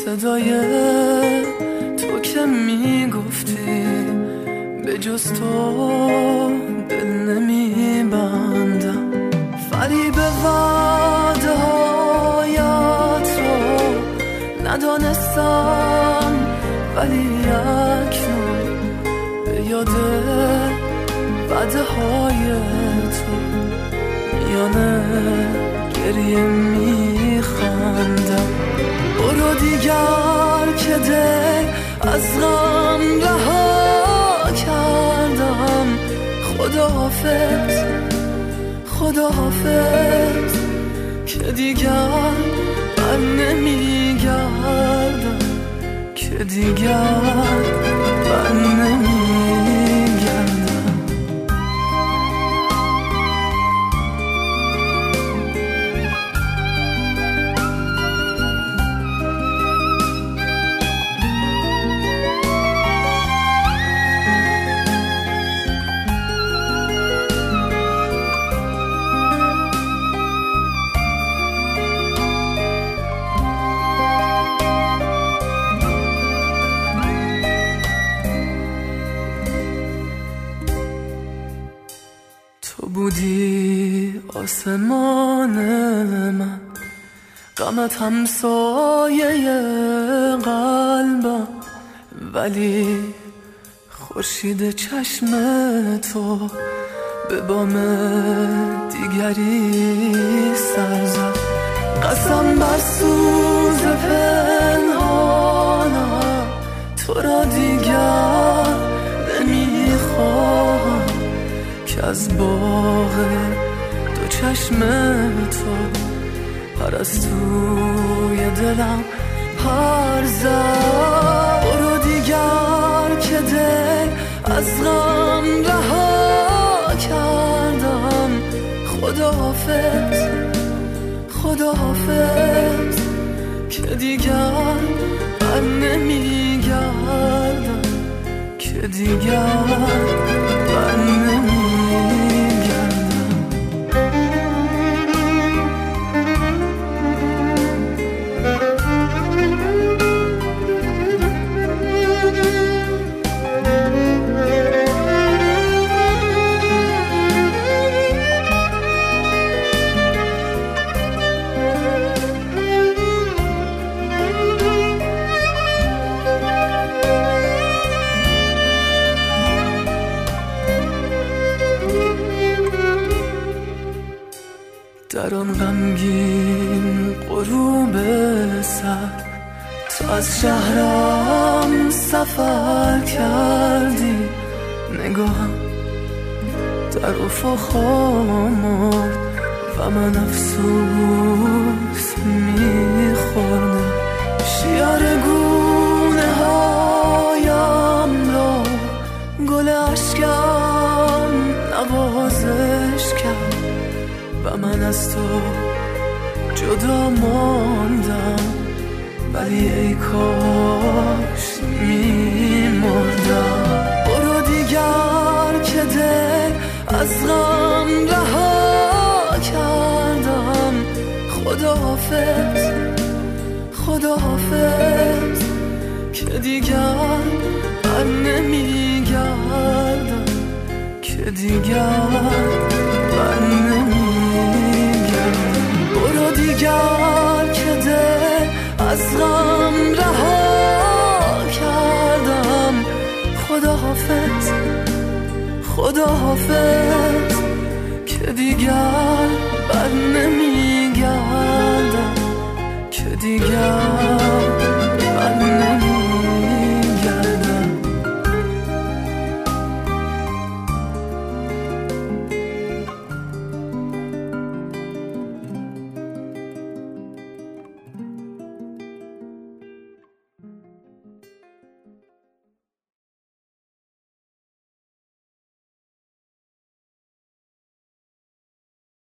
صدای تو که میگفتی به جز تو دل نمیبندم، فریب وعده هایت رو ندانستم، ولی اکنون به یاد وعده های تو میانه گریه میخندم. برو دیگر که دل از غم رها کردم، خداحافظ خداحافظ که دیگر بر نمیگردم، که دیگر بر نمیگردم. تو بودی آسمان من، غمت همسایه قلبم، ولی خورشید چشم تو به بام دیگری سر زد. قسم بر سوز پنهانم، تو را دیگر نمیخواهم که از باغ دو چشم تو پرستوی دلم پر زد. برو دیگر که دل از غم رها کردم، خداحافظ خداحافظ که دیگر بر نمیگردم، که دیگر بر نمیگردم. در آن غمگین غروب سر، تو از شهرم سفر کردی، نگاهم در افق آمد و من افسوس میخوردم. شیار گونه هایم را گل اشکم نوازش کرد و من از تو جدا ماندم، ولی ای کاش میمردم. برو دیگر که دل از غم رها کردم، خداحافظ خداحافظ که دیگر بر نمیگردم، که دیگر بر نمیگردم. برو دیگر که دل از غم رها کردم، خداحافظ خداحافظ که دیگر بر نمیگردم، که دیگر